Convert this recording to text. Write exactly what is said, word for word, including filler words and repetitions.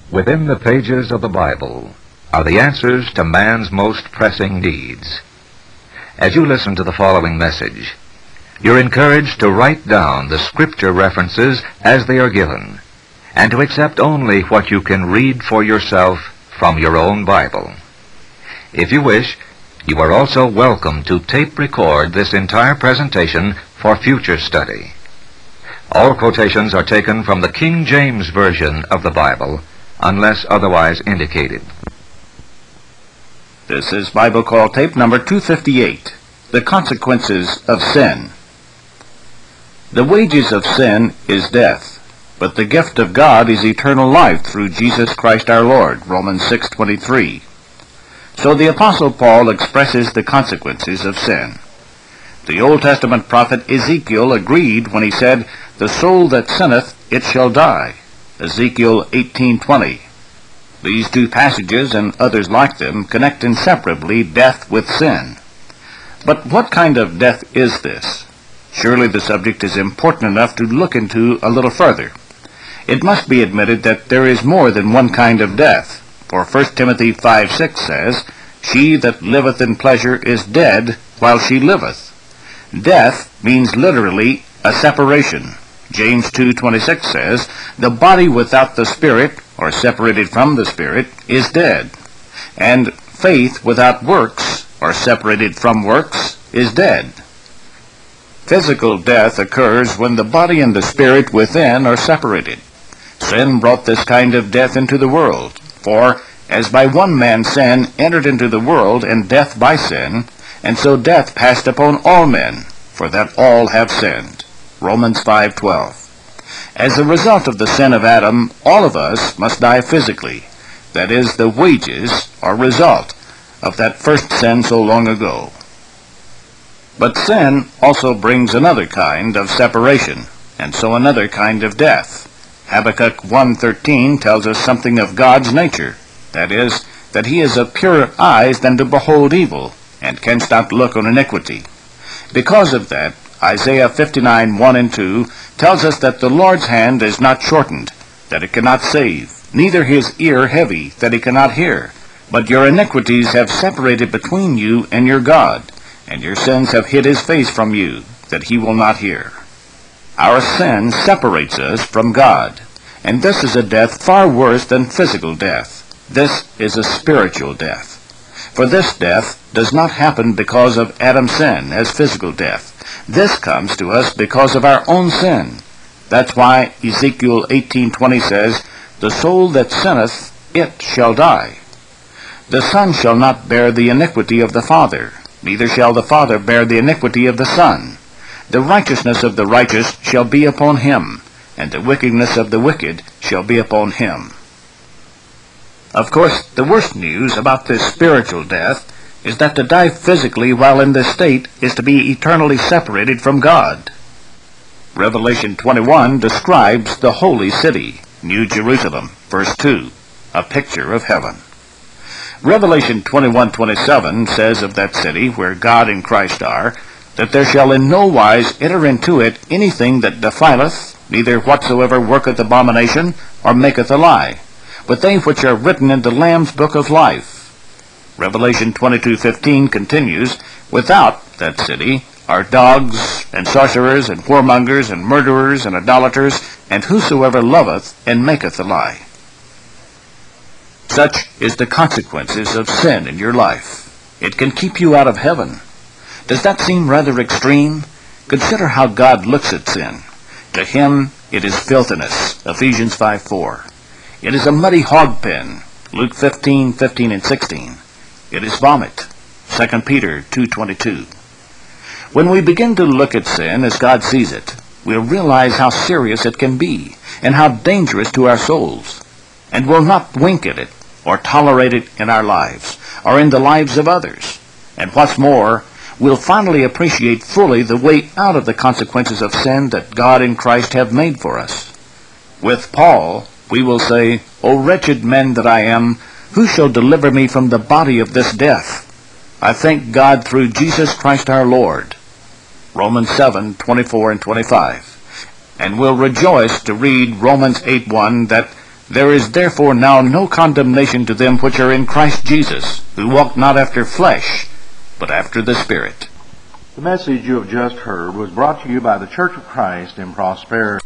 Within the pages of the Bible are the answers to man's most pressing needs. As you listen to the following message, you're encouraged to write down the scripture references as they are given, and to accept only what you can read for yourself from your own Bible. If you wish, you are also welcome to tape record this entire presentation for future study. All quotations are taken from the King James Version of the Bible, unless otherwise indicated. This is Bible Call tape number two fifty-eight, The Consequences of Sin. The wages of sin is death, but the gift of God is eternal life through Jesus Christ our Lord, Romans six twenty-three. So the Apostle Paul expresses the consequences of sin. The Old Testament prophet Ezekiel agreed when he said, "The soul that sinneth, it shall die." Ezekiel eighteen twenty. These two passages and others like them connect inseparably death with sin. But what kind of death is this? Surely the subject is important enough to look into a little further. It must be admitted that there is more than one kind of death, for First Timothy five six says, "She that liveth in pleasure is dead while she liveth." Death means literally a separation. James two twenty-six says, "The body without the spirit, or separated from the spirit, is dead." And faith without works, or separated from works, is dead. Physical death occurs when the body and the spirit within are separated. Sin brought this kind of death into the world, for as by one man sin entered into the world, and death by sin, and so death passed upon all men, for that all have sinned. Romans five twelve. As a result of the sin of Adam, all of us must die physically. That is, the wages or result of that first sin so long ago. But sin also brings another kind of separation, and so another kind of death. Habakkuk one thirteen tells us something of God's nature. That is, that he is of purer eyes than to behold evil, and canst not look on iniquity. Because of that, Isaiah fifty-nine one and two tells us that the Lord's hand is not shortened, that it cannot save, neither his ear heavy, that he cannot hear. But your iniquities have separated between you and your God, and your sins have hid his face from you, that he will not hear. Our sin separates us from God, and this is a death far worse than physical death. This is a spiritual death. For this death does not happen because of Adam's sin as physical death. This comes to us because of our own sin. That's why Ezekiel eighteen twenty says, "The soul that sinneth, it shall die." The Son shall not bear the iniquity of the Father, neither shall the Father bear the iniquity of the Son. The righteousness of the righteous shall be upon him, and the wickedness of the wicked shall be upon him. Of course, the worst news about this spiritual death is that to die physically while in this state is to be eternally separated from God. Revelation twenty-one describes the holy city, New Jerusalem, verse two, a picture of heaven. Revelation twenty-one twenty-seven says of that city where God and Christ are, that there shall in no wise enter into it anything that defileth, neither whatsoever worketh abomination, or maketh a lie, but they which are written in the Lamb's book of life. Revelation twenty-two fifteen continues, "Without that city are dogs, and sorcerers, and whoremongers, and murderers, and idolaters, and whosoever loveth and maketh a lie." Such is the consequences of sin in your life. It can keep you out of heaven. Does that seem rather extreme? Consider how God looks at sin. To him it is filthiness, Ephesians five four. It is a muddy hog pen, Luke fifteen fifteen and sixteen. It is vomit, Second Peter two twenty-two. When we begin to look at sin as God sees it, we'll realize how serious it can be, and how dangerous to our souls, and will not wink at it, or tolerate it in our lives, or in the lives of others. And what's more, we'll finally appreciate fully the way out of the consequences of sin that God and Christ have made for us. With Paul, we will say, "O wretched man that I am, who shall deliver me from the body of this death? I thank God through Jesus Christ our Lord." Romans seven twenty-four and twenty-five. And we'll rejoice to read Romans eight one, that There is therefore now no condemnation to them which are in Christ Jesus, who walk not after flesh, but after the Spirit. The message you have just heard was brought to you by the Church of Christ in Prosperity.